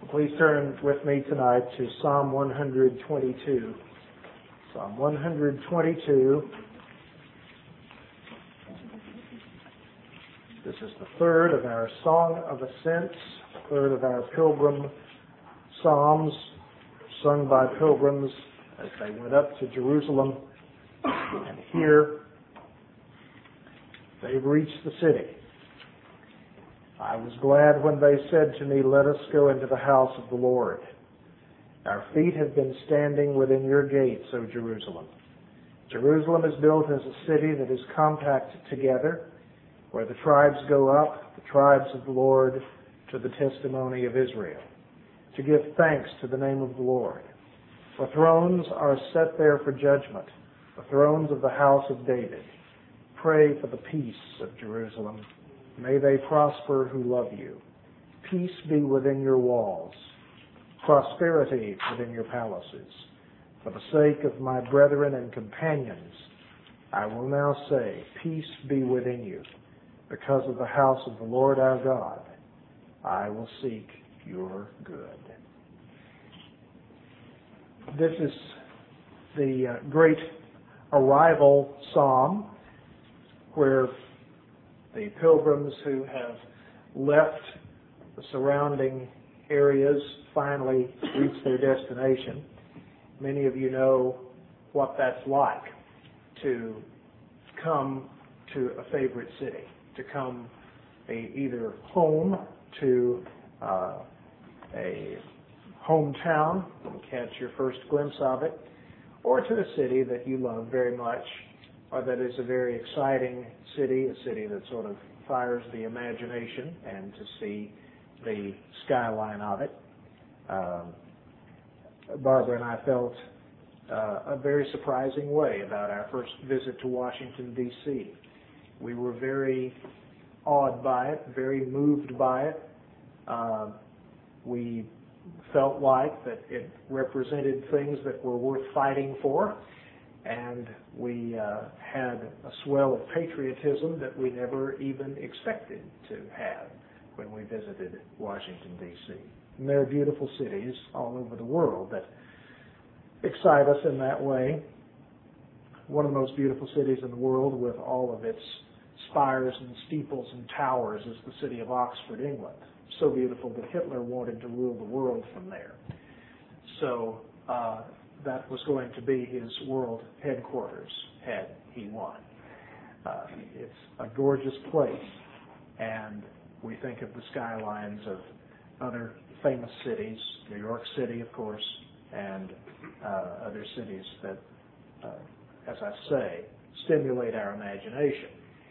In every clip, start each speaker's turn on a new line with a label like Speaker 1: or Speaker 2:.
Speaker 1: Please turn with me tonight to Psalm 122. Psalm 122. This is the third of our Song of Ascents, third of our pilgrim psalms sung by pilgrims as they went up to Jerusalem. And here they've reached the city. I was glad when they said to me, "Let us go into the house of the Lord." Our feet have been standing within your gates, O Jerusalem. Jerusalem is built as a city that is compact together, where the tribes go up, the tribes of the Lord, to the testimony of Israel, to give thanks to the name of the Lord. For thrones are set there for judgment, the thrones of the house of David. Pray for the peace of Jerusalem. May they prosper who love you. Peace be within your walls, prosperity within your palaces. For the sake of my brethren and companions, I will now say, peace be within you. Because of the house of the Lord our God, I will seek your good. This is the great arrival psalm where the pilgrims who have left the surrounding areas finally reach their destination. Many of you know what that's like to come to a favorite city, to come either home to a hometown and catch your first glimpse of it, or to a city that you love very much, or that is a very exciting city, a city that sort of fires the imagination, and to see the skyline of it. Barbara and I felt a very surprising way about our first visit to Washington, D.C. We were very awed by it, very moved by it. We felt like that it represented things that were worth fighting for, and we had a swell of patriotism that we never even expected to have when we visited Washington, D.C. And there are beautiful cities all over the world that excite us in that way. One of the most beautiful cities in the world, with all of its spires and steeples and towers, is the city of Oxford, England. So beautiful that Hitler wanted to rule the world from there. So that was going to be his world headquarters had he won. It's a gorgeous place, and we think of the skylines of other famous cities, New York City, of course, and other cities that, as I say, stimulate our imagination.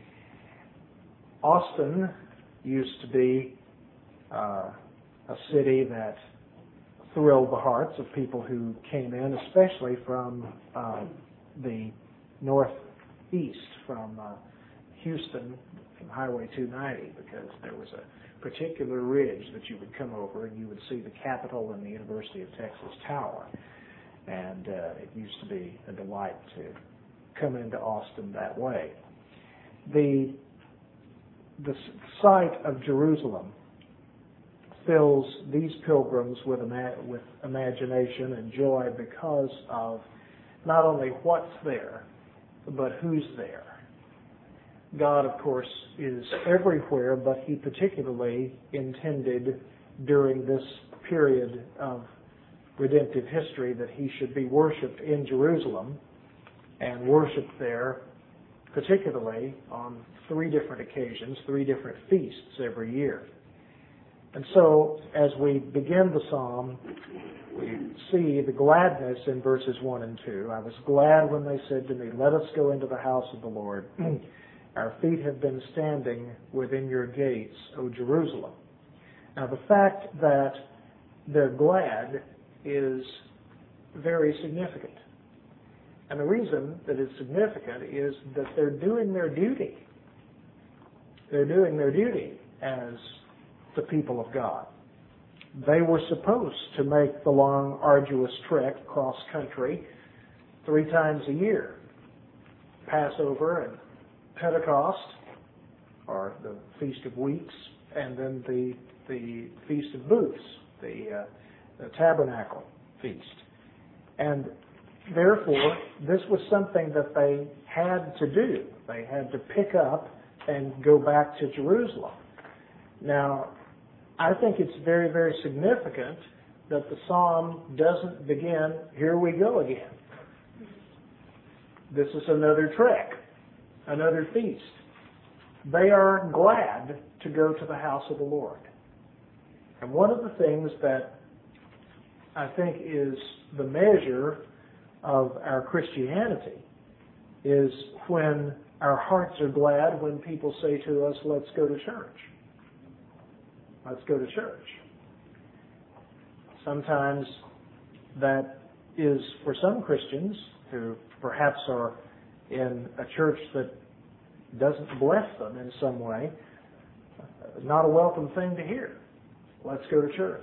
Speaker 1: Austin used to be a city that thrilled the hearts of people who came in, especially from the northeast, from Houston, from Highway 290, because there was a particular ridge that you would come over and you would see the Capitol and the University of Texas Tower. And it used to be a delight to come into Austin that way. The sight of Jerusalem fills these pilgrims with imagination and joy because of not only what's there, but who's there. God, of course, is everywhere, but He particularly intended during this period of redemptive history that He should be worshipped in Jerusalem, and worshipped there particularly on 3 different occasions, 3 different feasts every year. And so, as we begin the psalm, we see the gladness in verses 1 and 2. I was glad when they said to me, "Let us go into the house of the Lord. Our feet have been standing within your gates, O Jerusalem." Now, the fact that they're glad is very significant. And the reason that it's significant is that they're doing their duty. They're doing their duty as the people of God. They were supposed to make the long, arduous trek cross country 3 times a year. Passover and Pentecost, or the Feast of Weeks, and then the Feast of Booths, the tabernacle feast. And therefore, this was something that they had to do. They had to pick up and go back to Jerusalem. Now, I think it's very, very significant that the psalm doesn't begin, "Here we go again." This is another trek, another feast. They are glad to go to the house of the Lord. And one of the things that I think is the measure of our Christianity is when our hearts are glad when people say to us, "Let's go to church. Let's go to church." Sometimes that is for some Christians who perhaps are in a church that doesn't bless them in some way, not a welcome thing to hear. Let's go to church.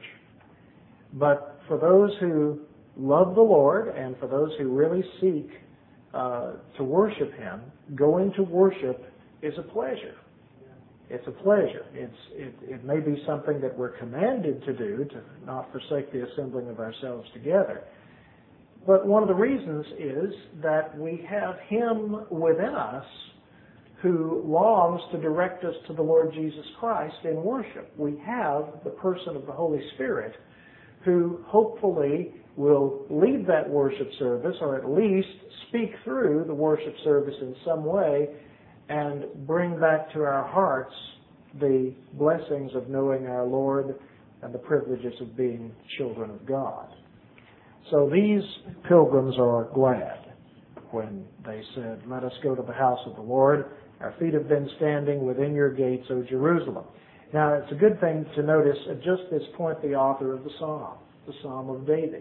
Speaker 1: But for those who love the Lord and for those who really seek to worship Him, going to worship is a pleasure. It's a pleasure. It may be something that we're commanded to do, to not forsake the assembling of ourselves together. But one of the reasons is that we have Him within us who longs to direct us to the Lord Jesus Christ in worship. We have the person of the Holy Spirit who hopefully will lead that worship service, or at least speak through the worship service in some way and bring back to our hearts the blessings of knowing our Lord and the privileges of being children of God. So these pilgrims are glad when they said, "Let us go to the house of the Lord. Our feet have been standing within your gates, O Jerusalem." Now, it's a good thing to notice at just this point the author of the Psalm of David.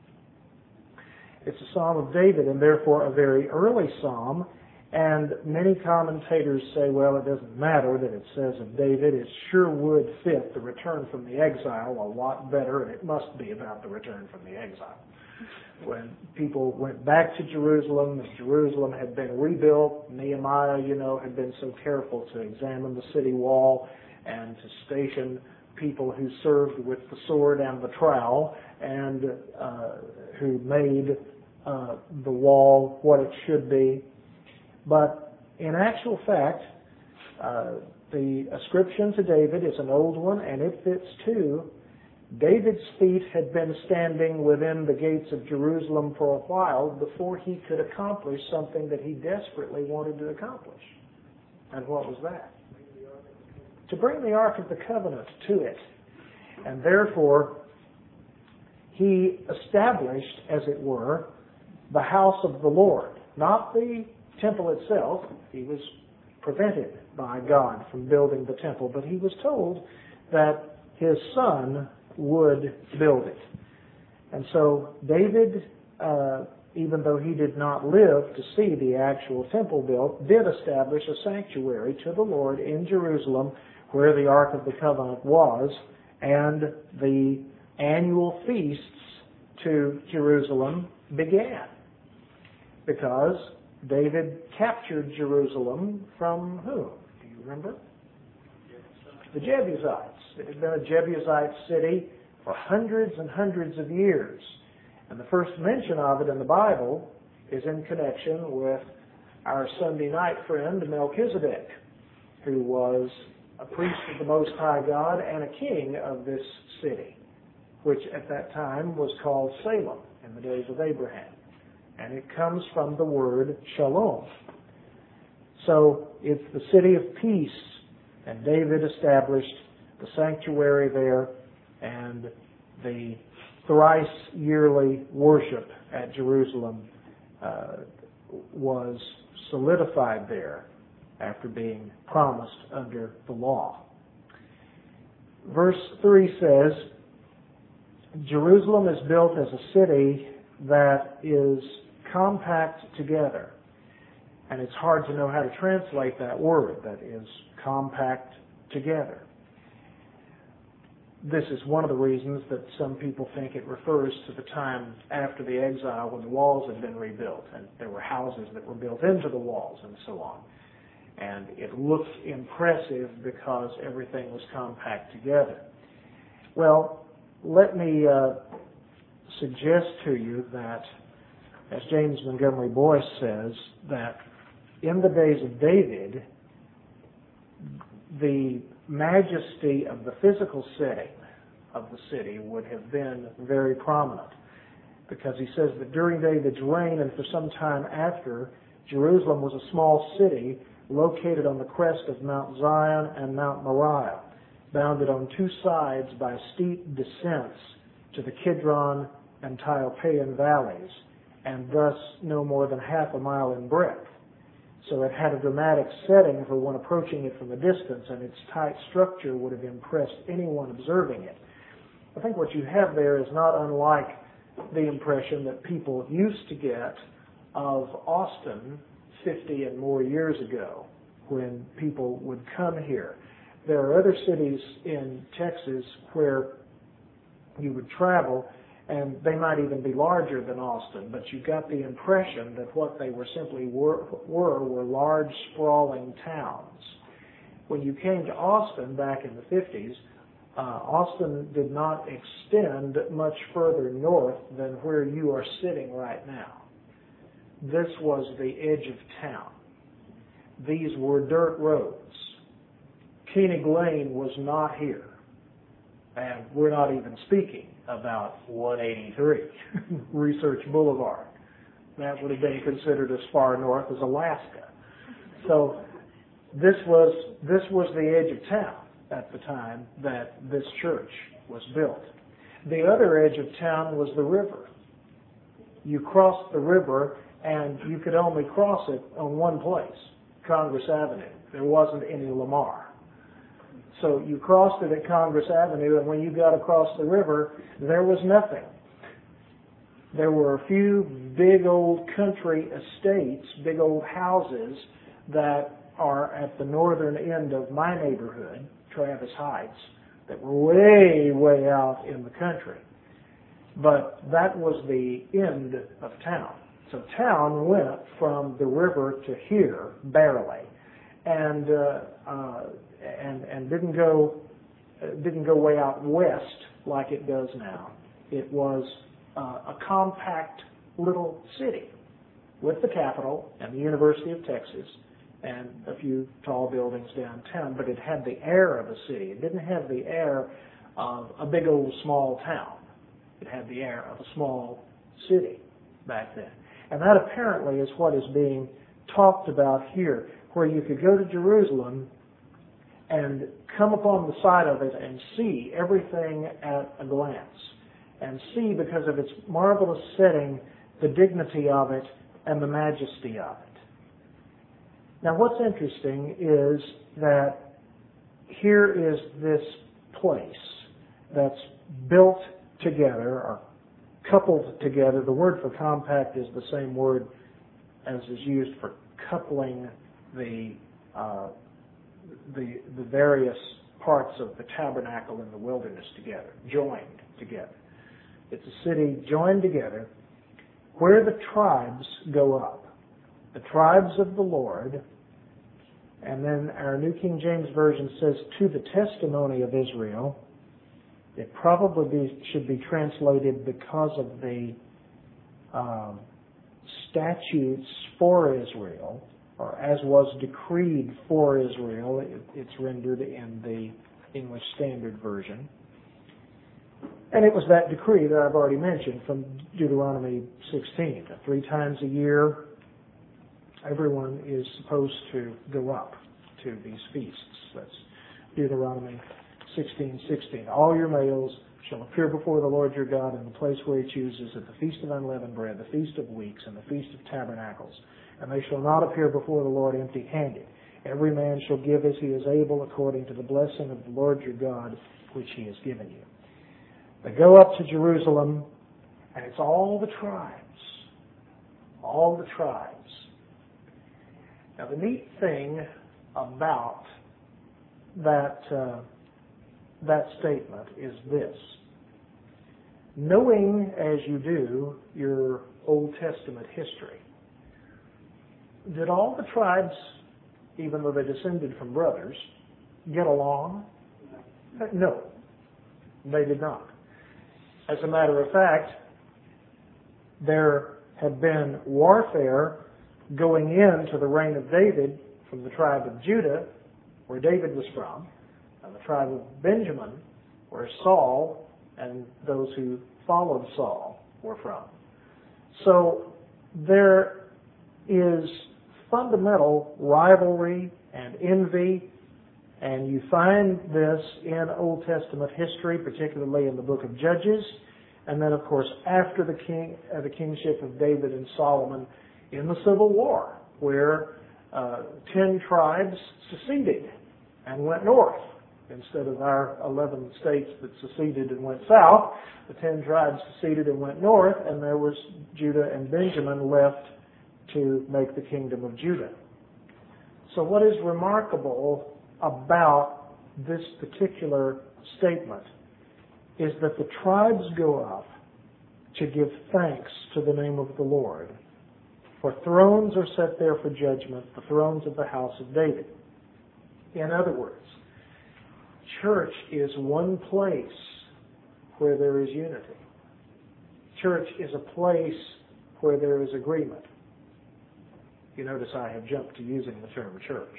Speaker 1: It's a Psalm of David and therefore a very early psalm. And many commentators say, well, it doesn't matter that it says of David. It sure would fit the return from the exile a lot better, and it must be about the return from the exile. When people went back to Jerusalem, and Jerusalem had been rebuilt, Nehemiah, had been so careful to examine the city wall and to station people who served with the sword and the trowel and who made the wall what it should be. But in actual fact, the ascription to David is an old one, and it fits too. David's feet had been standing within the gates of Jerusalem for a while before he could accomplish something that he desperately wanted to accomplish. And what was that? To bring the Ark of the Covenant to it. And therefore, he established, as it were, the house of the Lord. Not the temple itself. He was prevented by God from building the temple, but he was told that his son would build it. And so David, even though he did not live to see the actual temple built, did establish a sanctuary to the Lord in Jerusalem where the Ark of the Covenant was, and the annual feasts to Jerusalem began. Because David captured Jerusalem from whom? Do you remember? The Jebusites. It had been a Jebusite city for hundreds and hundreds of years. And the first mention of it in the Bible is in connection with our Sunday night friend Melchizedek, who was a priest of the Most High God and a king of this city, which at that time was called Salem in the days of Abraham. And it comes from the word shalom. So it's the city of peace, and David established the sanctuary there, and the thrice yearly worship at Jerusalem was solidified there after being promised under the law. Verse 3 says, Jerusalem is built as a city that is compact together. And it's hard to know how to translate that word, that is compact together. This is one of the reasons that some people think it refers to the time after the exile when the walls had been rebuilt and there were houses that were built into the walls and so on. And it looked impressive because everything was compact together. Well, let me suggest to you that, as James Montgomery Boyce says, that in the days of David, the majesty of the physical setting of the city would have been very prominent, because he says that during David's reign and for some time after, Jerusalem was a small city located on the crest of Mount Zion and Mount Moriah, bounded on two sides by steep descents to the Kidron and Tyopæan valleys, and thus no more than half a mile in breadth. So it had a dramatic setting for one approaching it from a distance, and its tight structure would have impressed anyone observing it. I think what you have there is not unlike the impression that people used to get of Austin 50 and more years ago when people would come here. There are other cities in Texas where you would travel and they might even be larger than Austin, but you got the impression that what they were simply were large, sprawling towns. When you came to Austin back in the 50s, Austin did not extend much further north than where you are sitting right now. This was the edge of town. These were dirt roads. Koenig Lane was not here. And we're not even speaking about 183, Research Boulevard. That would have been considered as far north as Alaska. So this was the edge of town at the time that this church was built. The other edge of town was the river. You crossed the river and you could only cross it on one place, Congress Avenue. There wasn't any Lamar. So you crossed it at Congress Avenue, and when you got across the river, there was nothing. There were a few big old country estates, big old houses that are at the northern end of my neighborhood, Travis Heights, that were way, way out in the country. But that was the end of town. So town went from the river to here, barely, and didn't go way out west like it does now. It was a compact little city with the Capitol and the University of Texas and a few tall buildings downtown, but it had the air of a city. It didn't have the air of a big old small town. It had the air of a small city back then. And that apparently is what is being talked about here, where you could go to Jerusalem and come upon the side of it and see everything at a glance, and see, because of its marvelous setting, the dignity of it and the majesty of it. Now, what's interesting is that here is this place that's built together or coupled together. The word for compact is the same word as is used for coupling the various parts of the tabernacle in the wilderness together, joined together. It's a city joined together where the tribes go up, the tribes of the Lord, and then our New King James Version says, to the testimony of Israel. It probably should be translated because of the statutes for Israel, or as was decreed for Israel. It's rendered in the English Standard Version. And it was that decree that I've already mentioned from Deuteronomy 16. 3 times a year, everyone is supposed to go up to these feasts. That's Deuteronomy 16:16. All your males shall appear before the Lord your God in the place where he chooses, at the Feast of Unleavened Bread, the Feast of Weeks, and the Feast of Tabernacles. And they shall not appear before the Lord empty-handed. Every man shall give as he is able, according to the blessing of the Lord your God, which he has given you. They go up to Jerusalem, and it's all the tribes. All the tribes. Now, the neat thing about that statement is this. Knowing as you do your Old Testament history, did all the tribes, even though they descended from brothers, get along? No, they did not. As a matter of fact, there had been warfare going into the reign of David from the tribe of Judah, where David was from, and the tribe of Benjamin, where Saul and those who followed Saul were from. So there is fundamental rivalry and envy, and you find this in Old Testament history, particularly in the book of Judges, and then of course after the kingship of David and Solomon in the Civil War, where 10 tribes seceded and went north. Instead of our 11 states that seceded and went south, the 10 tribes seceded and went north, and there was Judah and Benjamin left to make the kingdom of Judah. So what is remarkable about this particular statement is that the tribes go up to give thanks to the name of the Lord. For thrones are set there for judgment, the thrones of the house of David. In other words, church is one place where there is unity. Church is a place where there is agreement. You notice I have jumped to using the term church.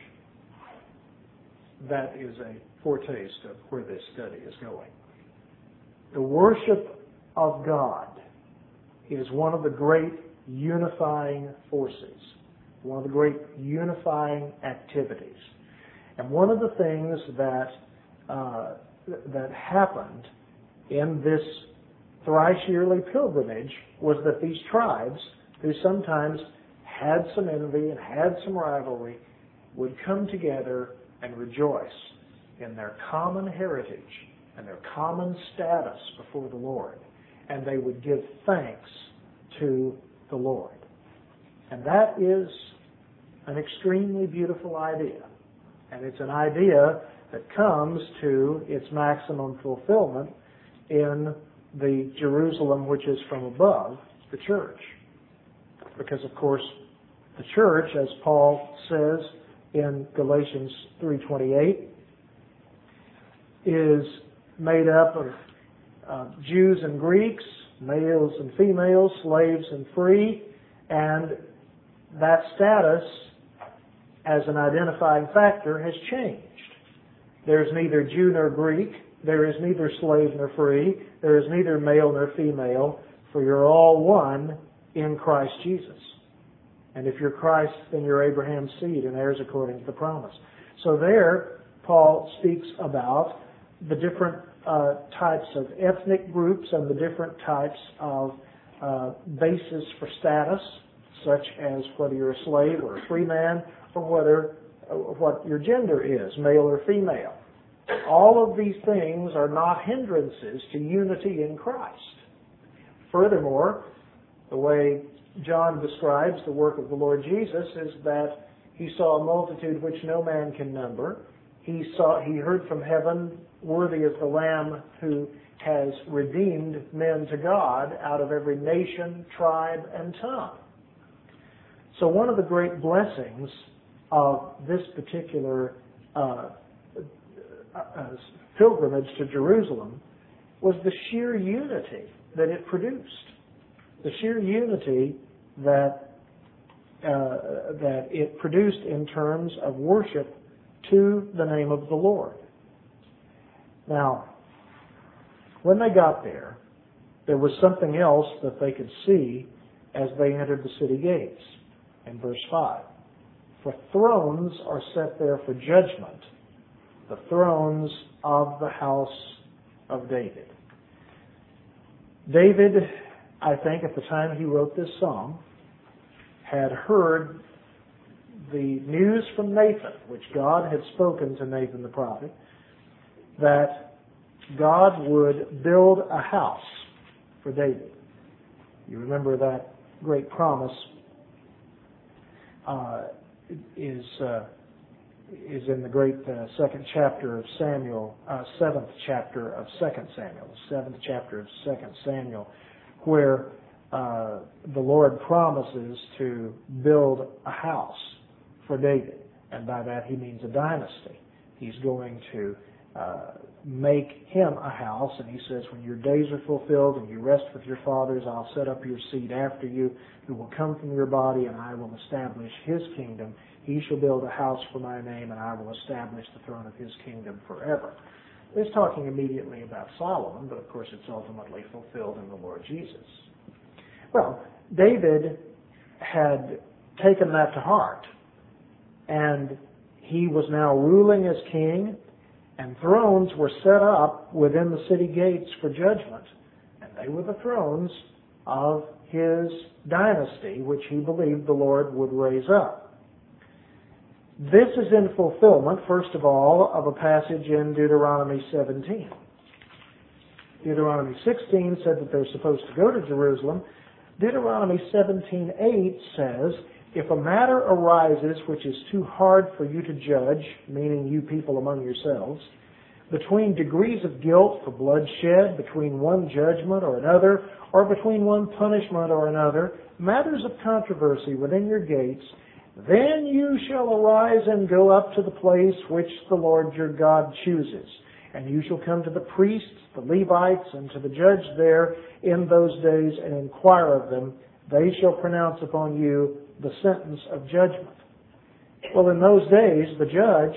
Speaker 1: That is a foretaste of where this study is going. The worship of God is one of the great unifying forces, one of the great unifying activities. And one of the things that happened in this thrice yearly pilgrimage was that these tribes, who sometimes had some envy and had some rivalry, would come together and rejoice in their common heritage and their common status before the Lord. And they would give thanks to the Lord. And that is an extremely beautiful idea. And it's an idea that comes to its maximum fulfillment in the Jerusalem which is from above, the church. Because, of course, the church, as Paul says in Galatians 3:28, is made up of Jews and Greeks, males and females, slaves and free, and that status as an identifying factor has changed. There's neither Jew nor Greek, there is neither slave nor free, there is neither male nor female, for you're all one in Christ Jesus. And if you're Christ, then you're Abraham's seed and heirs according to the promise. So there, Paul speaks about the different types of ethnic groups and the different types of basis for status, such as whether you're a slave or a free man, or what your gender is, male or female. All of these things are not hindrances to unity in Christ. Furthermore, the way John describes the work of the Lord Jesus is that he saw a multitude which no man can number. He heard from heaven, worthy is the Lamb who has redeemed men to God out of every nation, tribe, and tongue. So one of the great blessings of this particular pilgrimage to Jerusalem was the sheer unity that it produced. The sheer unity that it produced in terms of worship to the name of the Lord. Now, when they got there, there was something else that they could see as they entered the city gates. In verse 5, for thrones are set there for judgment, the thrones of the house of David. David, I think at the time he wrote this song, had heard the news from Nathan, which God had spoken to Nathan the prophet, that God would build a house for David. You remember that great promise is in the great seventh chapter of 2 Samuel, where the Lord promises to build a house for David, and by that he means a dynasty. He's going to make him a house. And he says, when your days are fulfilled and you rest with your fathers, I'll set up your seed after you, who will come from your body, and I will establish his kingdom. He shall build a house for my name, and I will establish the throne of his kingdom forever. It's talking immediately about Solomon, but of course it's ultimately fulfilled in the Lord Jesus. Well, David had taken that to heart, and he was now ruling as king, and thrones were set up within the city gates for judgment, and they were the thrones of his dynasty, which he believed the Lord would raise up. This is in fulfillment, first of all, of a passage in Deuteronomy 17. Deuteronomy 16 said that they're supposed to go to Jerusalem. Deuteronomy 17:8 says, if a matter arises which is too hard for you to judge, meaning you people among yourselves, between degrees of guilt for bloodshed, between one judgment or another, or between one punishment or another, matters of controversy within your gates, then you shall arise and go up to the place which the Lord your God chooses. And you shall come to the priests, the Levites, and to the judge there in those days and inquire of them. They shall pronounce upon you the sentence of judgment. Well, in those days, the judge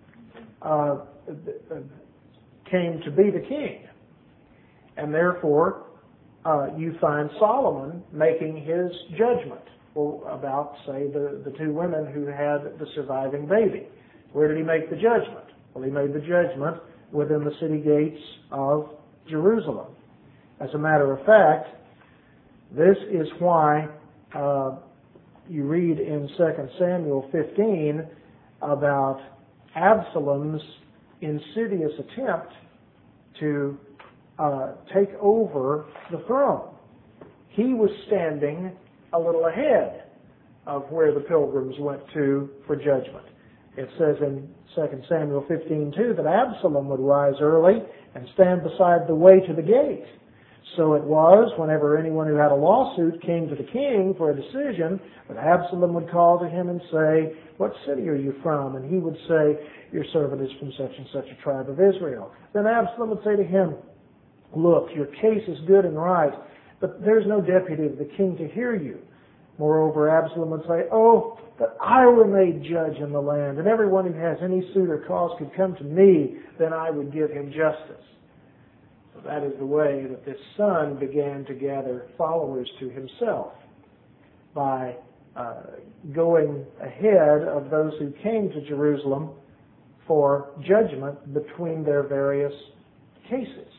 Speaker 1: came to be the king. And therefore, you find Solomon making his judgment about, say, the two women who had the surviving baby. Where did he make the judgment? Well, he made the judgment within the city gates of Jerusalem. As a matter of fact, this is why you read in 2 Samuel 15 about Absalom's insidious attempt to take over the throne. He was standing a little ahead of where the pilgrims went to for judgment. It says in 2 Samuel 15:2 that Absalom would rise early and stand beside the way to the gate. So it was, whenever anyone who had a lawsuit came to the king for a decision, that Absalom would call to him and say, what city are you from? And he would say, your servant is from such and such a tribe of Israel. Then Absalom would say to him, look, your case is good and right, but there's no deputy of the king to hear you. Moreover, Absalom would say, oh, that I were made judge in the land, and everyone who has any suit or cause could come to me, then I would give him justice. So that is the way that this son began to gather followers to himself, by going ahead of those who came to Jerusalem for judgment between their various cases.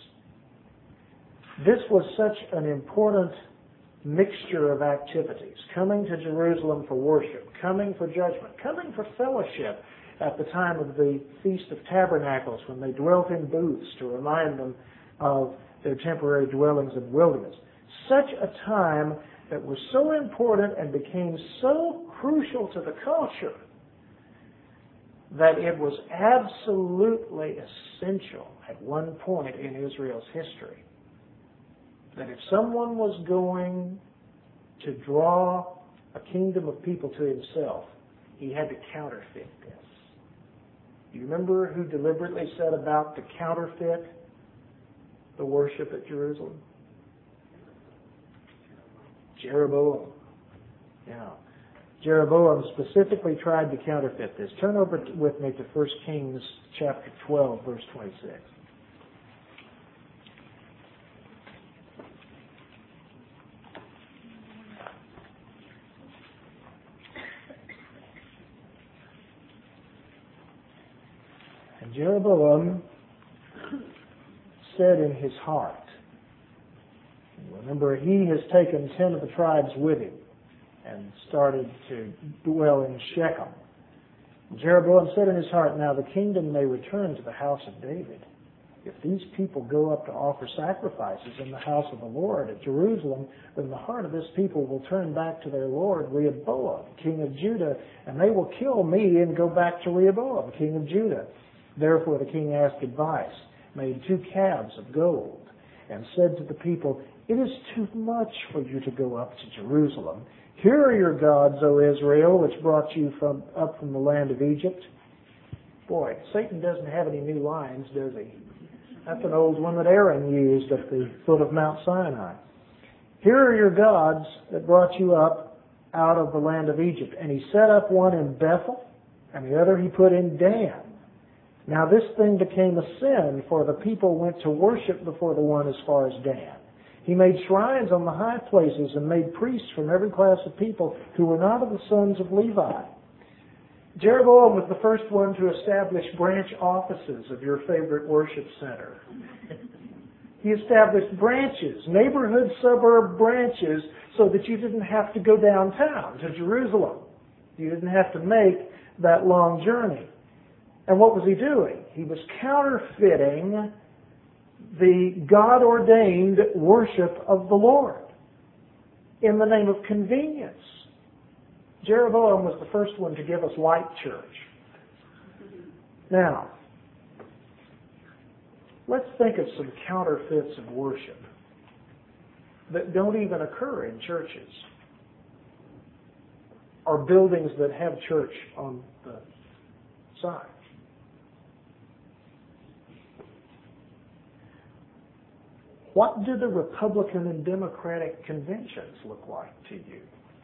Speaker 1: This was such an important mixture of activities, coming to Jerusalem for worship, coming for judgment, coming for fellowship at the time of the Feast of Tabernacles, when they dwelt in booths to remind them of their temporary dwellings in the wilderness. Such a time that was so important and became so crucial to the culture that it was absolutely essential at one point in Israel's history that if someone was going to draw a kingdom of people to himself, he had to counterfeit this. Do you remember who deliberately set about to counterfeit the worship at Jerusalem? Jeroboam. Yeah. Jeroboam specifically tried to counterfeit this. Turn over with me to 1 Kings chapter 12, verse 26. And Jeroboam said in his heart, remember, he has taken 10 of the tribes with him and started to dwell in Shechem. Jeroboam said in his heart, now the kingdom may return to the house of David. If these people go up to offer sacrifices in the house of the Lord at Jerusalem, then the heart of this people will turn back to their Lord, Rehoboam, king of Judah, and they will kill me and go back to Rehoboam, king of Judah. Therefore the king asked advice, made 2 calves of gold, and said to the people, it is too much for you to go up to Jerusalem. Here are your gods, O Israel, which brought you up from the land of Egypt. Boy, Satan doesn't have any new lines, does he? That's an old one that Aaron used at the foot of Mount Sinai. Here are your gods that brought you up out of the land of Egypt. And he set up one in Bethel, and the other he put in Dan. Now this thing became a sin, for the people went to worship before the one as far as Dan. He made shrines on the high places and made priests from every class of people who were not of the sons of Levi. Jeroboam was the first one to establish branch offices of your favorite worship center. He established branches, neighborhood suburb branches, so that you didn't have to go downtown to Jerusalem. You didn't have to make that long journey. And what was he doing? He was counterfeiting the God-ordained worship of the Lord in the name of convenience. Jeroboam was the first one to give us white church. Now, let's think of some counterfeits of worship that don't even occur in churches or buildings that have church on the side. What do the Republican and Democratic conventions look like to you?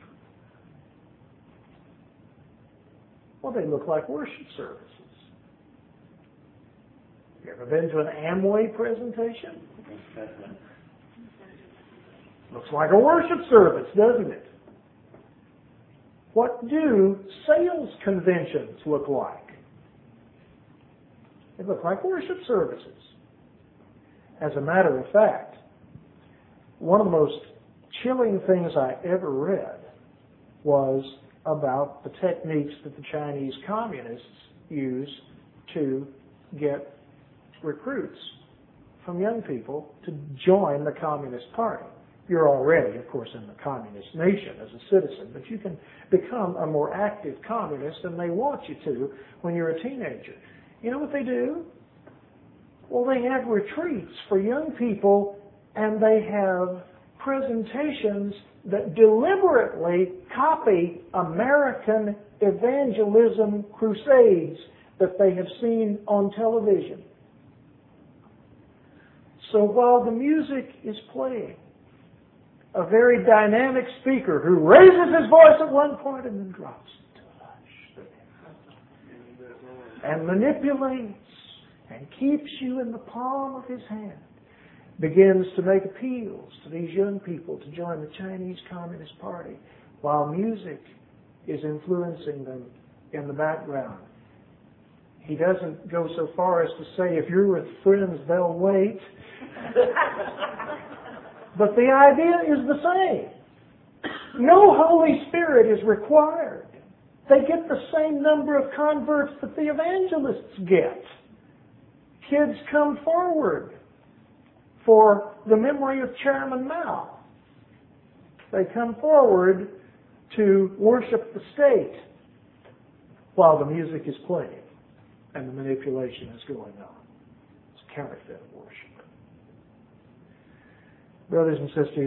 Speaker 1: Well, they look like worship services. You ever been to an Amway presentation? Looks like a worship service, doesn't it? What do sales conventions look like? They look like worship services. As a matter of fact, one of the most chilling things I ever read was about the techniques that the Chinese communists use to get recruits from young people to join the Communist Party. You're already, of course, in the communist nation as a citizen, but you can become a more active communist than they want you to when you're a teenager. You know what they do? Well, they have retreats for young people, and they have presentations that deliberately copy American evangelism crusades that they have seen on television. So while the music is playing, a very dynamic speaker who raises his voice at one point and then drops it to a hush and manipulates and keeps you in the palm of his hand, begins to make appeals to these young people to join the Chinese Communist Party while music is influencing them in the background. He doesn't go so far as to say, if you're with friends, they'll wait. But the idea is the same. No Holy Spirit is required. They get the same number of converts that the evangelists get. Kids come forward for the memory of Chairman Mao. They come forward to worship the state while the music is playing and the manipulation is going on. It's counterfeit worship. Brothers and sisters,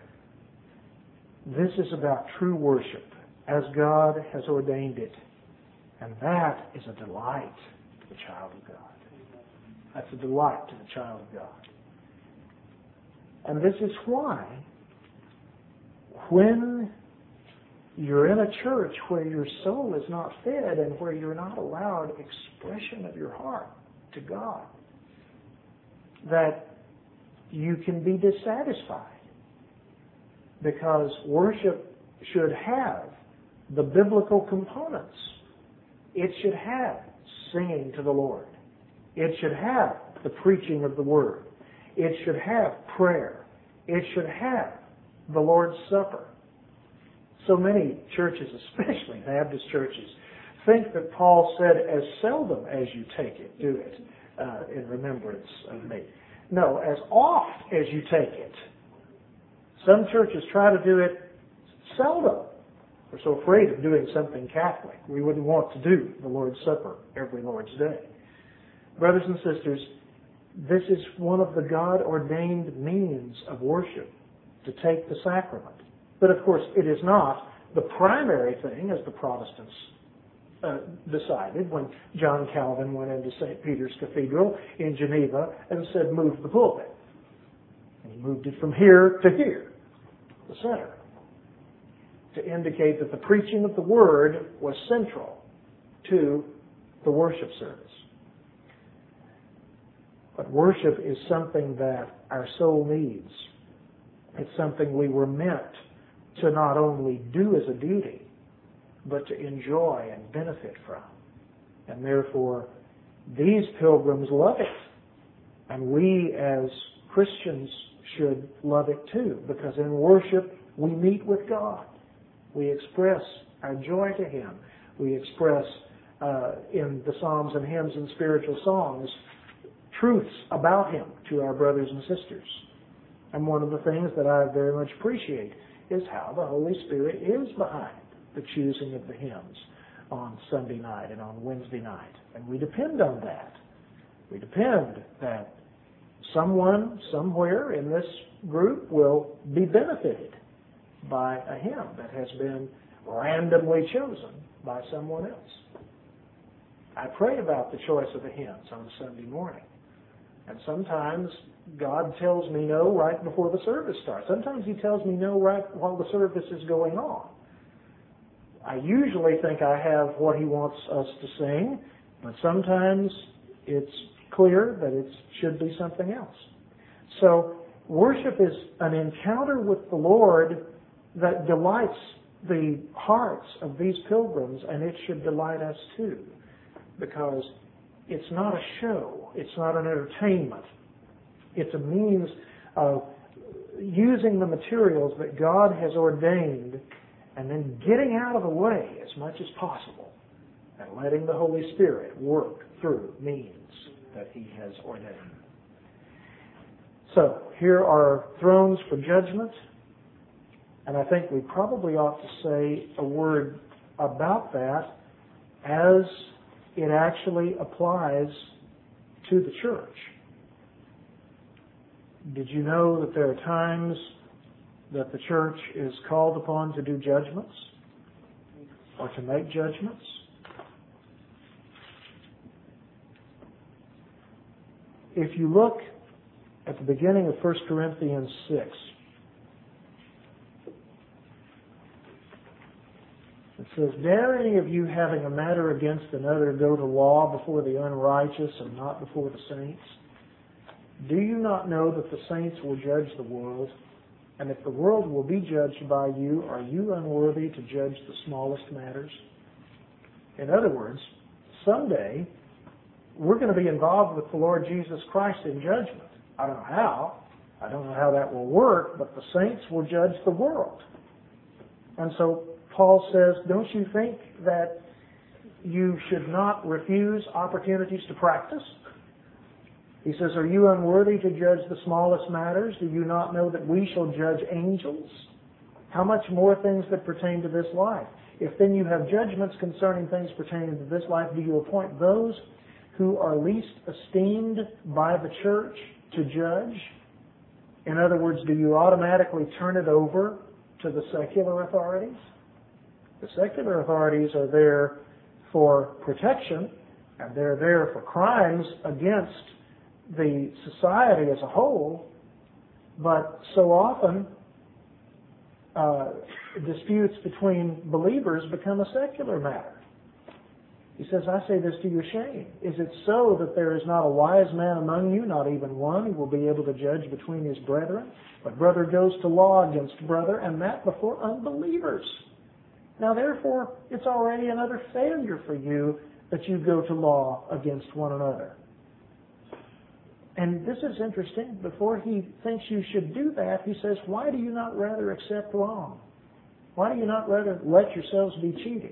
Speaker 1: this is about true worship as God has ordained it. And that is a delight to the child of God. That's a delight to the child of God. And this is why when you're in a church where your soul is not fed and where you're not allowed expression of your heart to God, that you can be dissatisfied, because worship should have the biblical components. It should have singing to the Lord. It should have the preaching of the Word. It should have prayer. It should have the Lord's Supper. So many churches, especially Baptist churches, think that Paul said, as seldom as you take it, do it in remembrance of me. No, as oft as you take it. Some churches try to do it seldom. We're so afraid of doing something Catholic. We wouldn't want to do the Lord's Supper every Lord's Day. Brothers and sisters, this is one of the God-ordained means of worship, to take the sacrament. But of course, it is not the primary thing, as the Protestants decided when John Calvin went into St. Peter's Cathedral in Geneva and said, move the pulpit. And he moved it from here to here, the center, to indicate that the preaching of the Word was central to the worship service. But worship is something that our soul needs. It's something we were meant to not only do as a duty, but to enjoy and benefit from. And therefore, these pilgrims love it. And we as Christians should love it too, because in worship we meet with God. We express our joy to Him. We express in the psalms and hymns and spiritual songs truths about Him to our brothers and sisters. And one of the things that I very much appreciate is how the Holy Spirit is behind the choosing of the hymns on Sunday night and on Wednesday night. And we depend on that. We depend that someone, somewhere in this group will be benefited by a hymn that has been randomly chosen by someone else. I pray about the choice of the hymns on a Sunday morning. And sometimes God tells me no right before the service starts. Sometimes He tells me no right while the service is going on. I usually think I have what He wants us to sing, but sometimes it's clear that it should be something else. So worship is an encounter with the Lord that delights the hearts of these pilgrims, and it should delight us too, because it's not a show. It's not an entertainment. It's a means of using the materials that God has ordained and then getting out of the way as much as possible and letting the Holy Spirit work through means that He has ordained. So, here are thrones for judgment, and I think we probably ought to say a word about that as it actually applies to the church. Did you know that there are times that the church is called upon to do judgments or to make judgments? If you look at the beginning of 1 Corinthians 6, it says, dare any of you having a matter against another go to law before the unrighteous and not before the saints? Do you not know that the saints will judge the world? And if the world will be judged by you, are you unworthy to judge the smallest matters? In other words, someday we're going to be involved with the Lord Jesus Christ in judgment. I don't know how. I don't know how that will work, but the saints will judge the world. And so Paul says, don't you think that you should not refuse opportunities to practice? He says, are you unworthy to judge the smallest matters? Do you not know that we shall judge angels? How much more things that pertain to this life? If then you have judgments concerning things pertaining to this life, do you appoint those who are least esteemed by the church to judge? In other words, do you automatically turn it over to the secular authorities? The secular authorities are there for protection, and they're there for crimes against the society as a whole, but so often disputes between believers become a secular matter. He says, I say this to your shame. Is it so that there is not a wise man among you, not even one, who will be able to judge between his brethren? But brother goes to law against brother, and that before unbelievers. Now therefore, it's already another failure for you that you go to law against one another. And this is interesting. Before he thinks you should do that, he says, why do you not rather accept wrong? Why do you not rather let yourselves be cheated?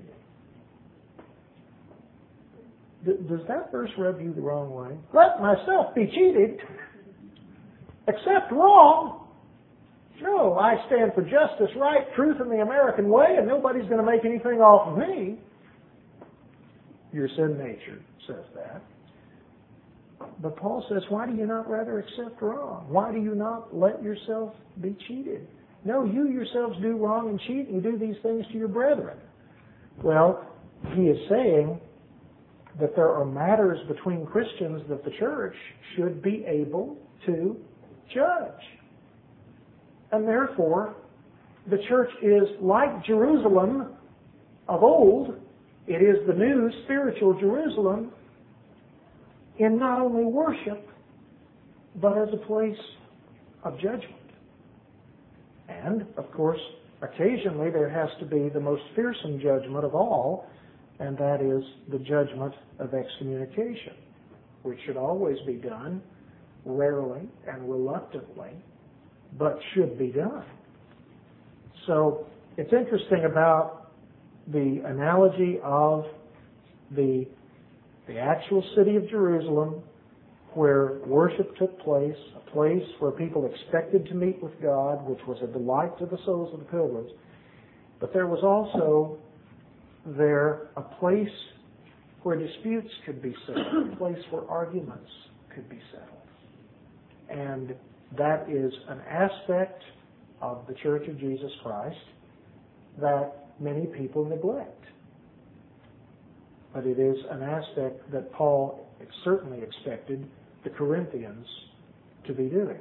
Speaker 1: Does that verse rub you the wrong way? Let myself be cheated. Accept wrong. No, I stand for justice, right, truth, and the American way, and nobody's going to make anything off of me. Your sin nature says that. But Paul says, why do you not rather accept wrong? Why do you not let yourself be cheated? No, you yourselves do wrong and cheat, and you do these things to your brethren. Well, he is saying that there are matters between Christians that the church should be able to judge. And therefore, the church is like Jerusalem of old. It is the new spiritual Jerusalem in not only worship, but as a place of judgment. And, of course, occasionally there has to be the most fearsome judgment of all, and that is the judgment of excommunication, which should always be done, rarely and reluctantly, but should be done. So it's interesting about the analogy of the actual city of Jerusalem, where worship took place, a place where people expected to meet with God, which was a delight to the souls of the pilgrims. But there was also there a place where disputes could be settled, a place where arguments could be settled. And that is an aspect of the Church of Jesus Christ that many people neglect. But it is an aspect that Paul certainly expected the Corinthians to be doing.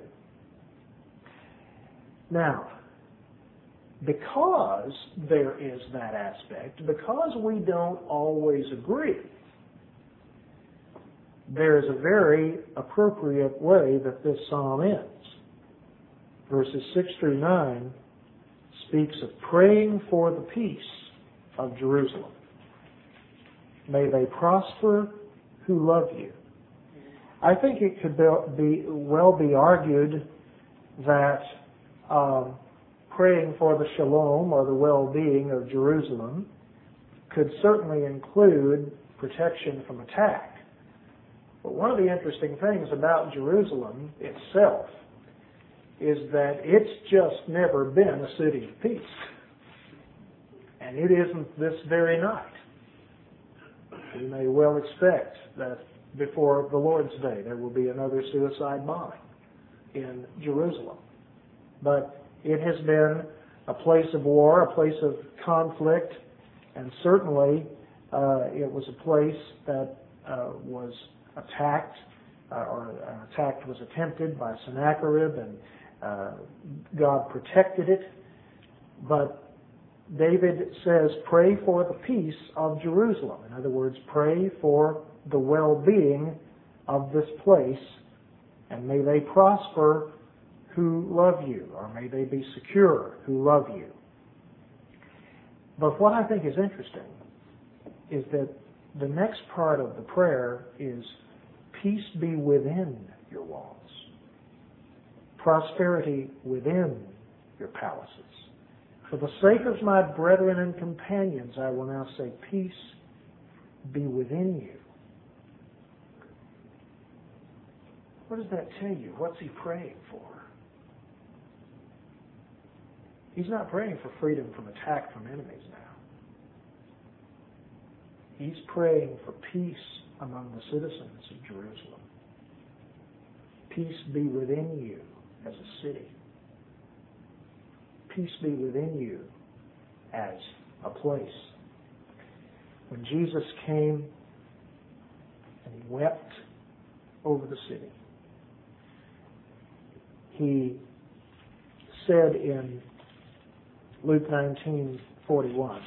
Speaker 1: Now, because there is that aspect, because we don't always agree, there is a very appropriate way that this psalm ends. Verses 6 through 9 speaks of praying for the peace of Jerusalem. May they prosper who love you. I think it could well be argued that praying for the shalom or the well-being of Jerusalem could certainly include protection from attack. But one of the interesting things about Jerusalem itself is that it's just never been a city of peace. And it isn't this very night. We may well expect that before the Lord's Day there will be another suicide bombing in Jerusalem. But it has been a place of war, a place of conflict, and certainly it was a place that was attacked, or an attack was attempted by Sennacherib, and God protected it. But David says, pray for the peace of Jerusalem. In other words, pray for the well-being of this place, and may they prosper who love you, or may they be secure who love you. But what I think is interesting is that the next part of the prayer is, peace be within your walls, prosperity within your palaces. For the sake of my brethren and companions, I will now say, peace be within you. What does that tell you? What's he praying for? He's not praying for freedom from attack from enemies now. He's praying for peace among the citizens of Jerusalem. Peace be within you as a city. Peace be within you as a place. When Jesus came and he wept over the city, he said in Luke 19:41,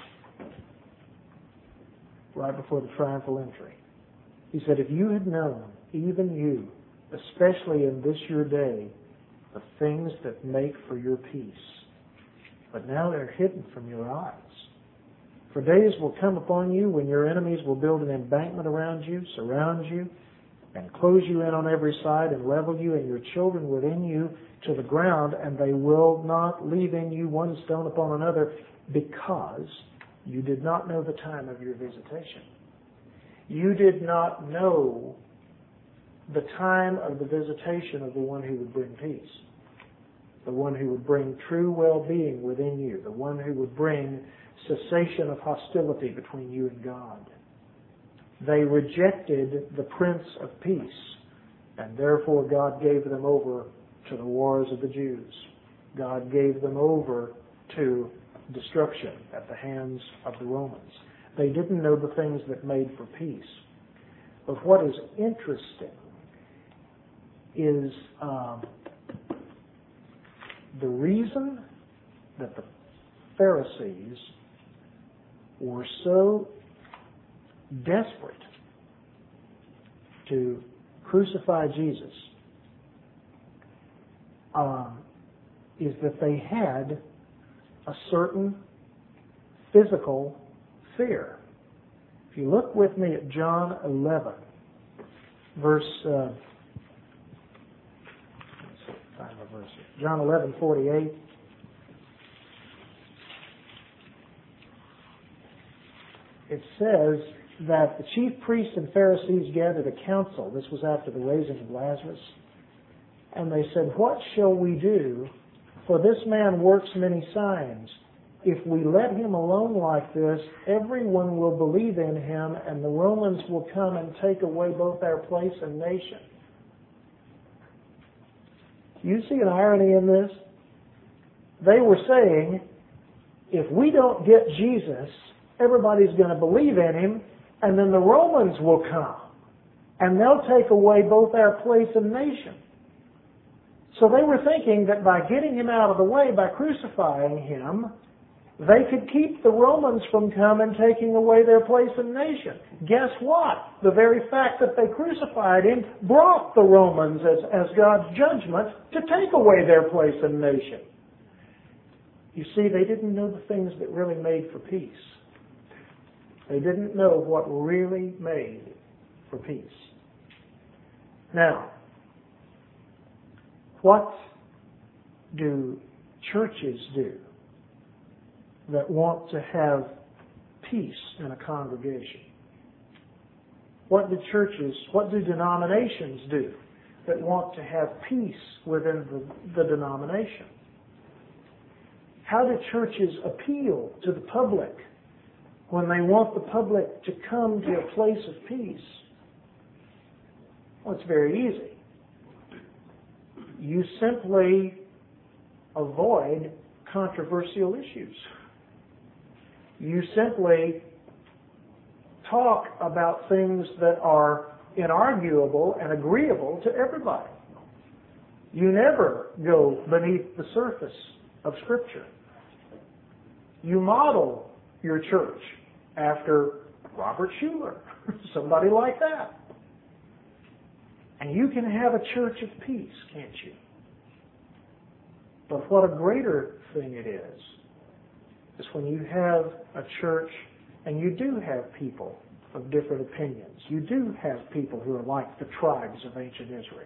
Speaker 1: right before the triumphal entry, he said, if you had known, even you, especially in this your day, the things that make for your peace, but now they're hidden from your eyes. For days will come upon you when your enemies will build an embankment around you, surround you, and close you in on every side, and level you and your children within you to the ground, and they will not leave in you one stone upon another, because you did not know the time of your visitation. You did not know the time of the visitation of the one who would bring peace, the one who would bring true well-being within you, the one who would bring cessation of hostility between you and God. They rejected the Prince of Peace, and therefore God gave them over to the wars of the Jews. God gave them over to destruction at the hands of the Romans. They didn't know the things that made for peace. But what is interesting is the reason that the Pharisees were so desperate to crucify Jesus is that they had a certain physical fear. If you look with me at John 11, John 11:48. It says that the chief priests and Pharisees gathered a council. This was after the raising of Lazarus. And they said, "What shall we do? For this man works many signs. If we let him alone like this, everyone will believe in him, and the Romans will come and take away both our place and nation." You see an irony in this? They were saying, if we don't get Jesus, everybody's going to believe in him, and then the Romans will come, and they'll take away both our place and nation. So they were thinking that by getting him out of the way, by crucifying him, they could keep the Romans from coming and taking away their place and nation. Guess what? The very fact that they crucified him brought the Romans as God's judgment to take away their place and nation. You see, they didn't know the things that really made for peace. They didn't know what really made for peace. Now, what do churches do that want to have peace in a congregation? What do denominations do that want to have peace within the denomination? How do churches appeal to the public when they want the public to come to a place of peace? Well, it's very easy. You simply avoid controversial issues. You simply talk about things that are inarguable and agreeable to everybody. You never go beneath the surface of Scripture. You model your church after Robert Schuller, somebody like that. And you can have a church of peace, can't you? But what a greater thing it is when you have a church and you do have people of different opinions. You do have people who are like the tribes of ancient Israel.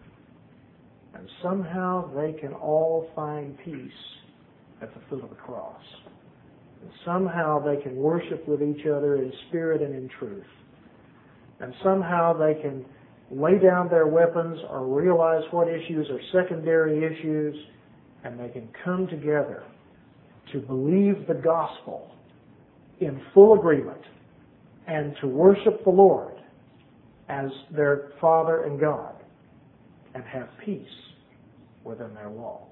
Speaker 1: And somehow they can all find peace at the foot of the cross. And somehow they can worship with each other in spirit and in truth. And somehow they can lay down their weapons or realize what issues are secondary issues, and they can come together to believe the gospel in full agreement and to worship the Lord as their Father and God and have peace within their walls.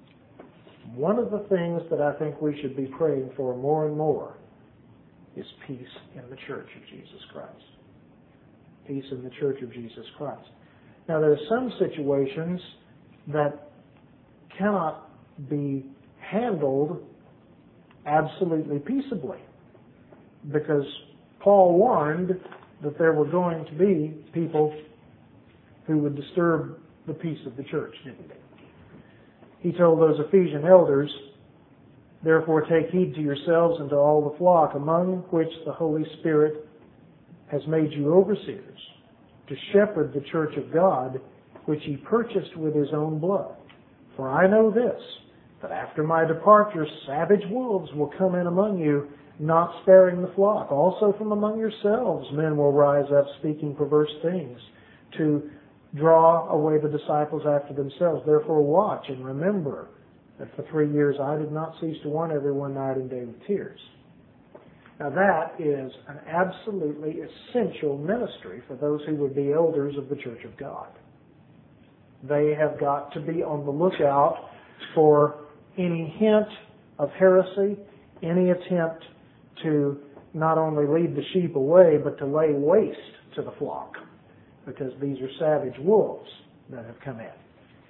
Speaker 1: One of the things that I think we should be praying for more and more is peace in the Church of Jesus Christ. Peace in the Church of Jesus Christ. Now, there are some situations that cannot be handled absolutely peaceably, because Paul warned that there were going to be people who would disturb the peace of the church, didn't he? He told those Ephesian elders, "Therefore take heed to yourselves and to all the flock, among which the Holy Spirit has made you overseers, to shepherd the church of God, which he purchased with his own blood. For I know this, that after my departure savage wolves will come in among you, not sparing the flock. Also from among yourselves men will rise up speaking perverse things, to draw away the disciples after themselves. Therefore watch and remember that for 3 years I did not cease to warn everyone night and day with tears." Now that is an absolutely essential ministry for those who would be elders of the Church of God. They have got to be on the lookout for any hint of heresy, any attempt to not only lead the sheep away, but to lay waste to the flock, because these are savage wolves that have come in.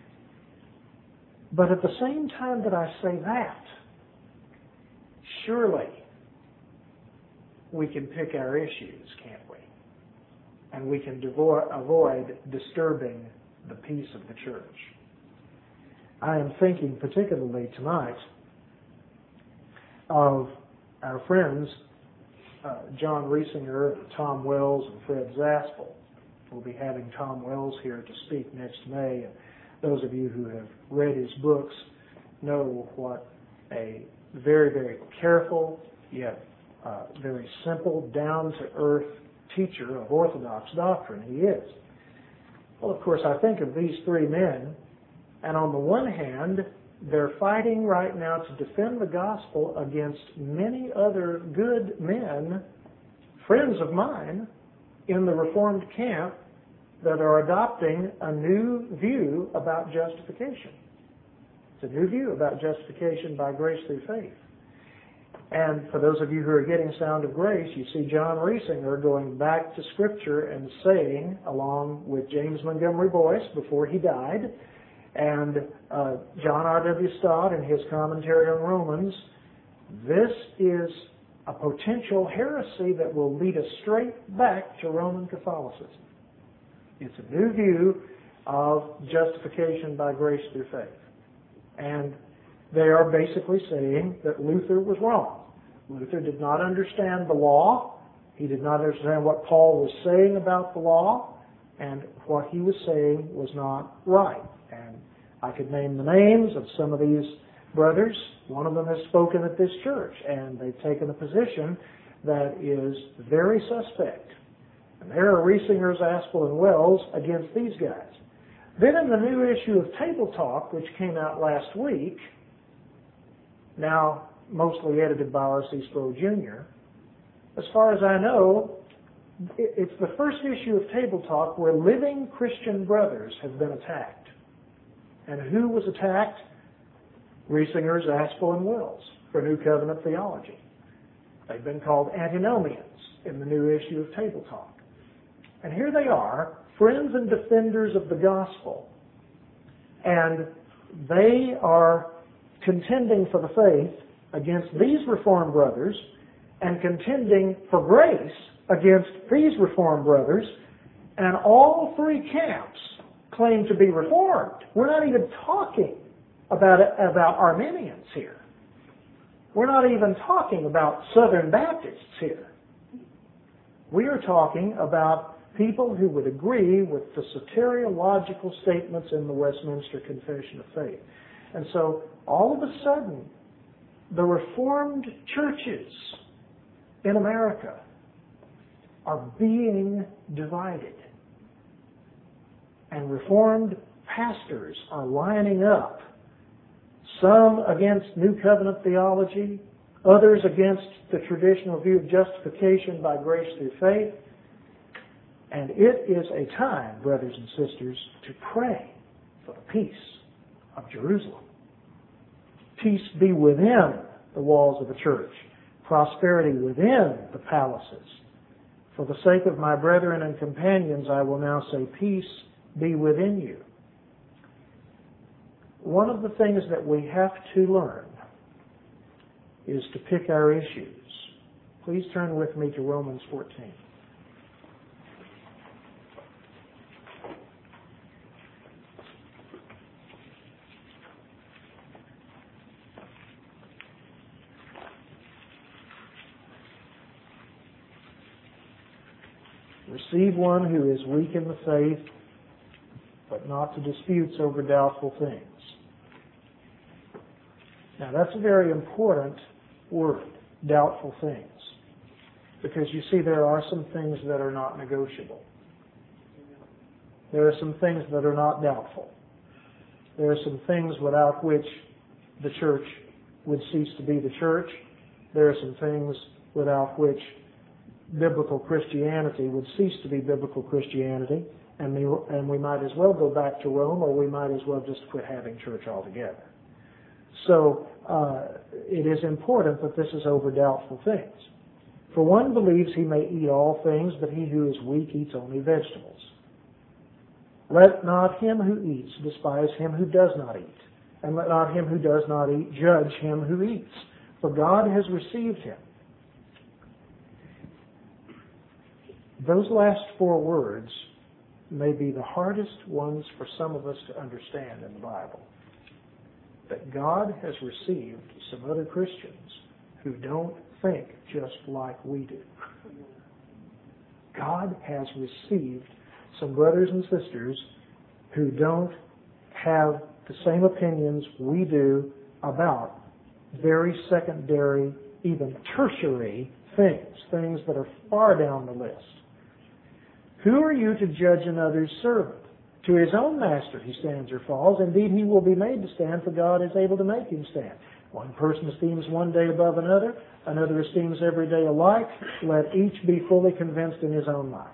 Speaker 1: But at the same time that I say that, surely we can pick our issues, can't we? And we can avoid disturbing the peace of the church. I am thinking particularly tonight of our friends John Riesinger, Tom Wells, and Fred Zaspel. We'll be having Tom Wells here to speak next May. And those of you who have read his books know what a very, very careful yet very simple, down-to-earth teacher of Orthodox doctrine he is. Well, of course, I think of these three men, and on the one hand, they're fighting right now to defend the gospel against many other good men, friends of mine, in the Reformed camp that are adopting a new view about justification. It's a new view about justification by grace through faith. And for those of you who are getting Sound of Grace, you see John Riesinger going back to Scripture and saying, along with James Montgomery Boyce before he died, and John R.W. Stott in his commentary on Romans, this is a potential heresy that will lead us straight back to Roman Catholicism. It's a new view of justification by grace through faith. And they are basically saying that Luther was wrong. Luther did not understand the law. He did not understand what Paul was saying about the law, and what he was saying was not right. And I could name the names of some of these brothers. One of them has spoken at this church, and they've taken a position that is very suspect. And there are Riesinger, Zaspel, and Wells against these guys. Then in the new issue of Table Talk, which came out last week, now mostly edited by R.C. Sproul Jr., as far as I know, it's the first issue of Table Talk where living Christian brothers have been attacked. And who was attacked? Riesinger, Zaspel, and Wells for New Covenant theology. They've been called antinomians in the new issue of Table Talk. And here they are, friends and defenders of the gospel. And they are contending for the faith against these Reformed brothers and contending for grace against these Reformed brothers. And all three camps claim to be Reformed. We're not even talking about Arminians here. We're not even talking about Southern Baptists here. We are talking about people who would agree with the soteriological statements in the Westminster Confession of Faith. And so, all of a sudden, the Reformed churches in America are being divided. And Reformed pastors are lining up, some against New Covenant theology, others against the traditional view of justification by grace through faith. And it is a time, brothers and sisters, to pray for the peace of Jerusalem. Peace be within the walls of the church. Prosperity within the palaces. For the sake of my brethren and companions, I will now say, peace be within you. One of the things that we have to learn is to pick our issues. Please turn with me to Romans 14. Receive one who is weak in the faith, but not to disputes over doubtful things. Now that's a very important word, doubtful things. Because you see, there are some things that are not negotiable. There are some things that are not doubtful. There are some things without which the church would cease to be the church. There are some things without which biblical Christianity would cease to be biblical Christianity, and we might as well go back to Rome, or we might as well just quit having church altogether. So it is important that this is over doubtful things. For one believes he may eat all things, but he who is weak eats only vegetables. Let not him who eats despise him who does not eat, and let not him who does not eat judge him who eats, for God has received him. Those last 4 words may be the hardest ones for some of us to understand in the Bible. That God has received some other Christians who don't think just like we do. God has received some brothers and sisters who don't have the same opinions we do about very secondary, even tertiary things that are far down the list. Who are you to judge another's servant? To his own master he stands or falls. Indeed, he will be made to stand, for God is able to make him stand. One person esteems one day above another, another esteems every day alike. Let each be fully convinced in his own mind.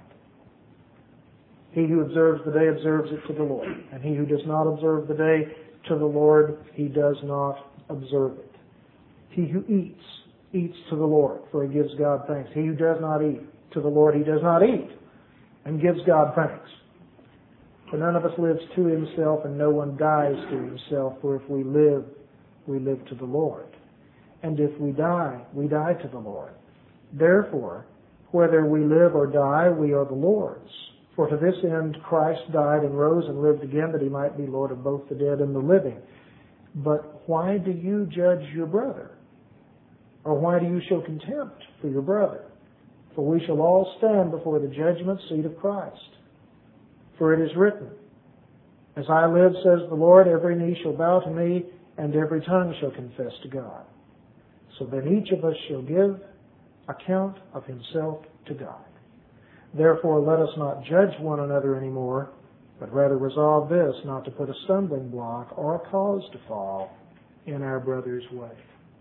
Speaker 1: He who observes the day observes it to the Lord, and he who does not observe the day to the Lord, he does not observe it. He who eats to the Lord, for he gives God thanks. He who does not eat to the Lord, he does not eat, and gives God thanks. For none of us lives to himself, and no one dies to himself. For if we live to the Lord. And if we die to the Lord. Therefore, whether we live or die, we are the Lord's. For to this end Christ died and rose and lived again, that he might be Lord of both the dead and the living. But why do you judge your brother? Or why do you show contempt for your brother? For we shall all stand before the judgment seat of Christ. For it is written, As I live, says the Lord, every knee shall bow to me, and every tongue shall confess to God. So then each of us shall give account of himself to God. Therefore let us not judge one another anymore, but rather resolve this, not to put a stumbling block or a cause to fall in our brother's way.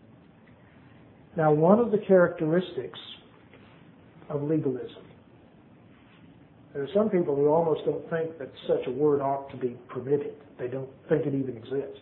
Speaker 1: Now, one of the characteristics of legalism, there are some people who almost don't think that such a word ought to be permitted. They don't think it even exists.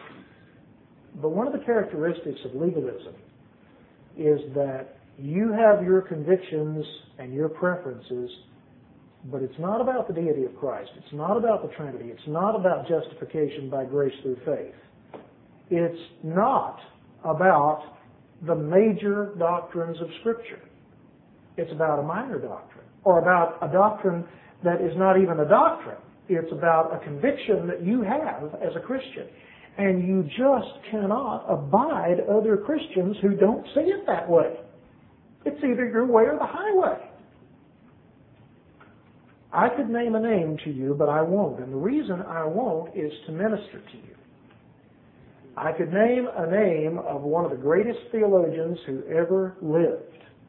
Speaker 1: But one of the characteristics of legalism is that you have your convictions and your preferences, but it's not about the deity of Christ. It's not about the Trinity. It's not about justification by grace through faith. It's not about the major doctrines of Scripture. It's about a minor doctrine, or about a doctrine that is not even a doctrine. It's about a conviction that you have as a Christian. And you just cannot abide other Christians who don't see it that way. It's either your way or the highway. I could name a name to you, but I won't. And the reason I won't is to minister to you. I could name a name of one of the greatest theologians who ever lived.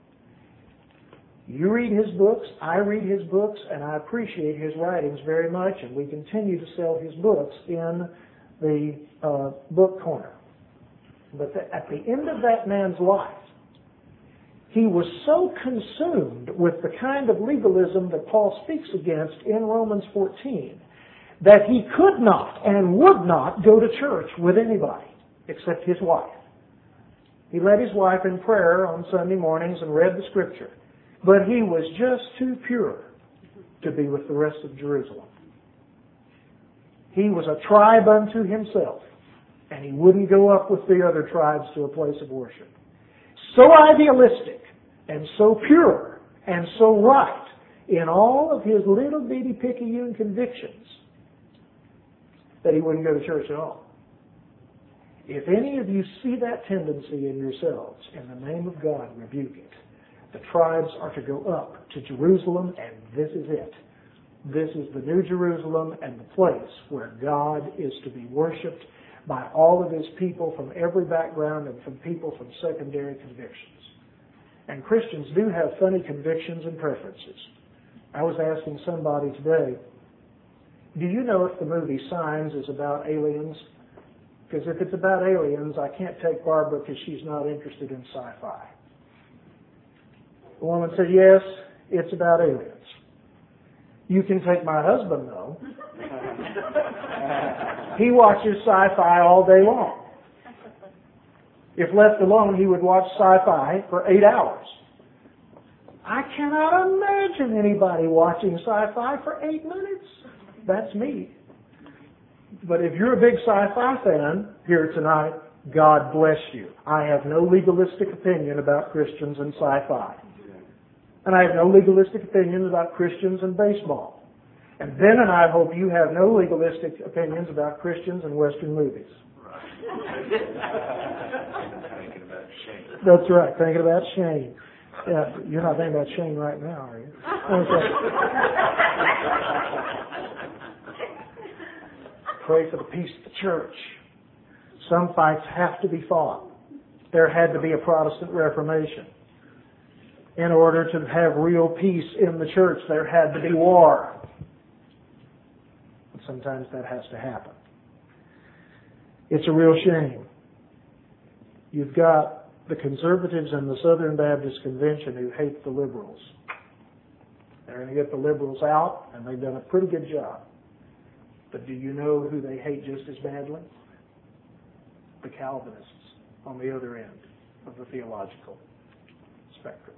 Speaker 1: You read his books, I read his books, and I appreciate his writings very much, and we continue to sell his books in the book corner. But at the end of that man's life, he was so consumed with the kind of legalism that Paul speaks against in Romans 14 that he could not and would not go to church with anybody except his wife. He led his wife in prayer on Sunday mornings and read the Scripture. But he was just too pure to be with the rest of Jerusalem. He was a tribe unto himself, and he wouldn't go up with the other tribes to a place of worship. So idealistic, and so pure, and so right in all of his little bitty picayune convictions that he wouldn't go to church at all. If any of you see that tendency in yourselves, in the name of God, rebuke it. The tribes are to go up to Jerusalem, and this is it. This is the New Jerusalem and the place where God is to be worshipped by all of his people from every background and from people from secondary convictions. And Christians do have funny convictions and preferences. I was asking somebody today, do you know if the movie Signs is about aliens? Because if it's about aliens, I can't take Barbara because she's not interested in sci-fi. The woman said, yes, it's about aliens. You can take my husband, though. He watches sci-fi all day long. If left alone, he would watch sci-fi for 8 hours. I cannot imagine anybody watching sci-fi for 8 minutes. That's me. But if you're a big sci-fi fan here tonight, God bless you. I have no legalistic opinion about Christians and sci-fi. And I have no legalistic opinions about Christians and baseball. And Ben and I hope you have no legalistic opinions about Christians and Western movies.
Speaker 2: Thinking about Shane.
Speaker 1: That's right, thinking about Shane. Yeah, you're not thinking about Shane right now, are you? Okay. Pray for the peace of the church. Some fights have to be fought. There had to be a Protestant Reformation. In order to have real peace in the church, there had to be war. But sometimes that has to happen. It's a real shame. You've got the conservatives in the Southern Baptist Convention who hate the liberals. They're going to get the liberals out, and they've done a pretty good job. But do you know who they hate just as badly? The Calvinists on the other end of the theological spectrum.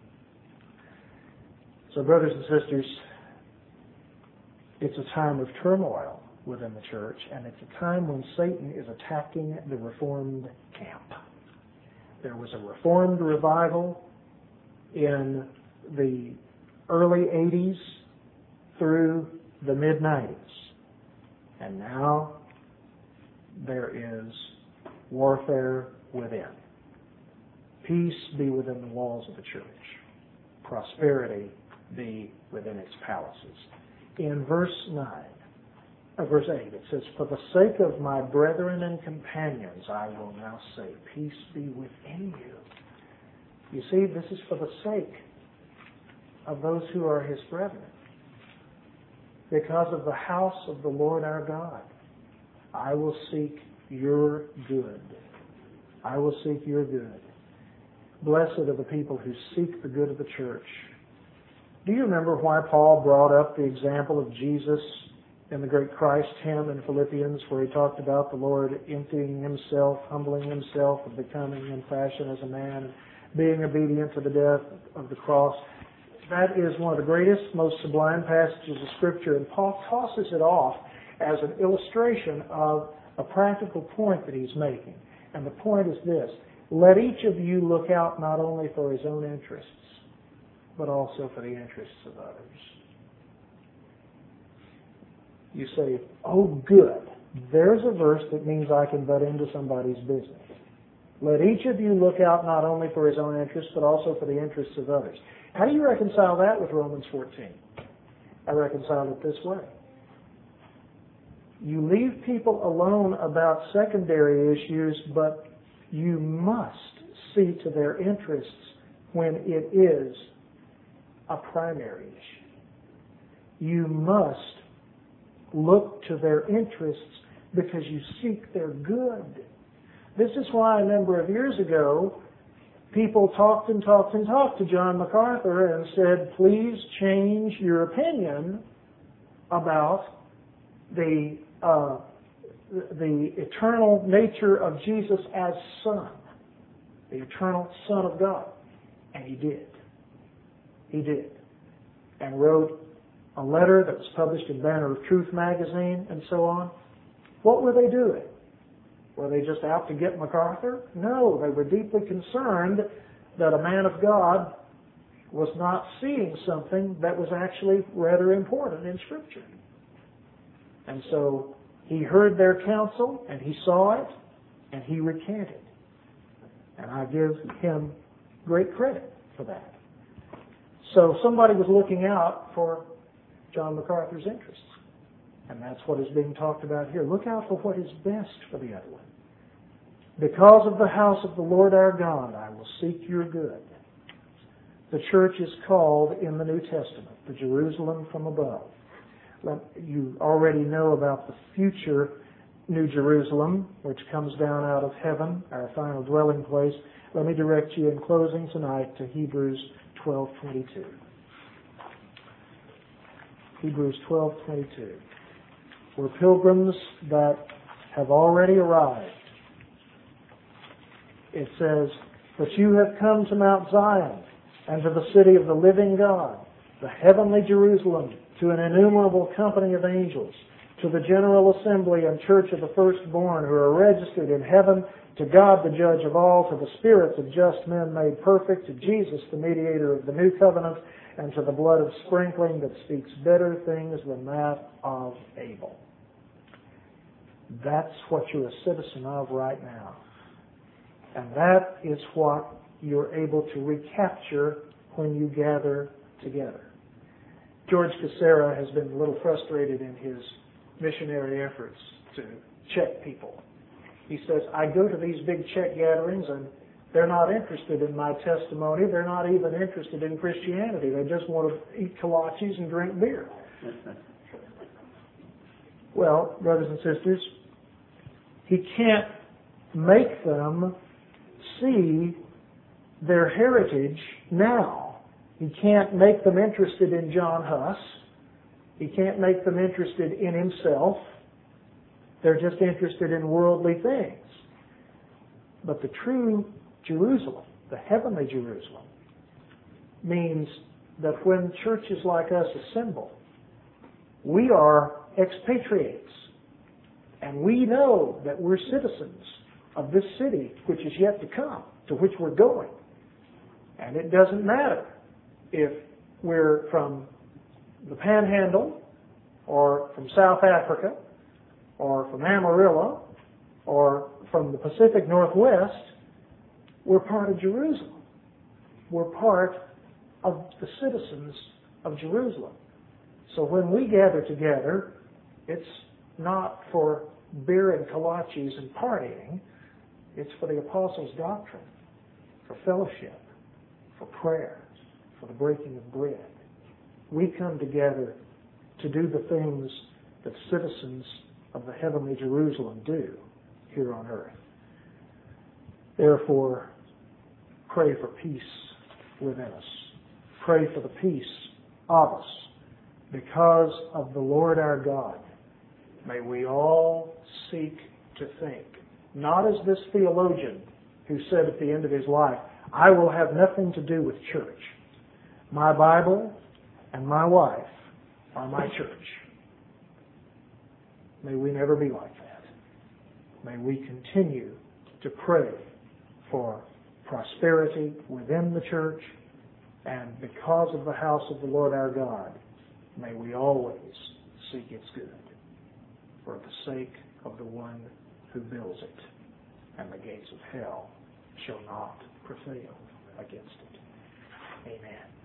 Speaker 1: So, brothers and sisters, it's a time of turmoil within the church, and it's a time when Satan is attacking the Reformed camp. There was a Reformed revival in the early 80s through the mid-90s. And now there is warfare within. Peace be within the walls of the church. Prosperity be within its palaces. In verse 8, it says, "For the sake of my brethren and companions, I will now say, peace be within you." You see, this is for the sake of those who are his brethren. Because of the house of the Lord our God, I will seek your good. I will seek your good. Blessed are the people who seek the good of the church. Do you remember why Paul brought up the example of Jesus in the great Christ hymn in Philippians, where he talked about the Lord emptying himself, humbling himself, and becoming in fashion as a man, being obedient to the death of the cross? That is one of the greatest, most sublime passages of Scripture, and Paul tosses it off as an illustration of a practical point that he's making. And the point is this: let each of you look out not only for his own interests, but also for the interests of others. You say, oh good, there's a verse that means I can butt into somebody's business. Let each of you look out not only for his own interests, but also for the interests of others. How do you reconcile that with Romans 14? I reconcile it this way. You leave people alone about secondary issues, but you must see to their interests when it is a primary issue. You must look to their interests because you seek their good. This is why a number of years ago, people talked to John MacArthur and said, please change your opinion about the eternal nature of Jesus as Son, the eternal Son of God. And he did. He did. And wrote a letter that was published in Banner of Truth magazine and so on. What were they doing? Were they just out to get MacArthur? No, they were deeply concerned that a man of God was not seeing something that was actually rather important in Scripture. And so he heard their counsel, and he saw it, and he recanted. And I give him great credit for that. So somebody was looking out for John MacArthur's interests. And that's what is being talked about here. Look out for what is best for the other one. Because of the house of the Lord our God, I will seek your good. The church is called in the New Testament, the Jerusalem from above. You already know about the future New Jerusalem, which comes down out of heaven, our final dwelling place. Let me direct you in closing tonight to Hebrews 12:22. Hebrews 12:22. We're pilgrims that have already arrived. It says, but you have come to Mount Zion and to the city of the living God, the heavenly Jerusalem, to an innumerable company of angels, to the general assembly and church of the firstborn who are registered in heaven, to God the judge of all, to the spirits of just men made perfect, to Jesus the mediator of the new covenant, and to the blood of sprinkling that speaks better things than that of Abel. That's what you're a citizen of right now. And that is what you're able to recapture when you gather together. George Cassera has been a little frustrated in his missionary efforts to check people. He says, I go to these big check gatherings and they're not interested in my testimony. They're not even interested in Christianity. They just want to eat kolaches and drink beer. Well, brothers and sisters, he can't make them see their heritage now. He can't make them interested in John Huss. He can't make them interested in himself. They're just interested in worldly things. But the true Jerusalem, the heavenly Jerusalem, means that when churches like us assemble, we are expatriates. And we know that we're citizens of this city which is yet to come, to which we're going. And it doesn't matter if we're from the Panhandle, or from South Africa, or from Amarillo, or from the Pacific Northwest. We're part of Jerusalem. We're part of the citizens of Jerusalem. So when we gather together, it's not for beer and kolaches and partying. It's for the apostles' doctrine, for fellowship, for prayer, for the breaking of bread. We come together to do the things that citizens of the heavenly Jerusalem do here on earth. Therefore, pray for peace within us. Pray for the peace of us. Because of the Lord our God, may we all seek to think, not as this theologian who said at the end of his life, I will have nothing to do with church. My Bible and my wife are my church. May we never be like that. May we continue to pray for prosperity within the church, and because of the house of the Lord our God, may we always seek its good for the sake of the one who builds it, and the gates of hell shall not prevail against it. Amen.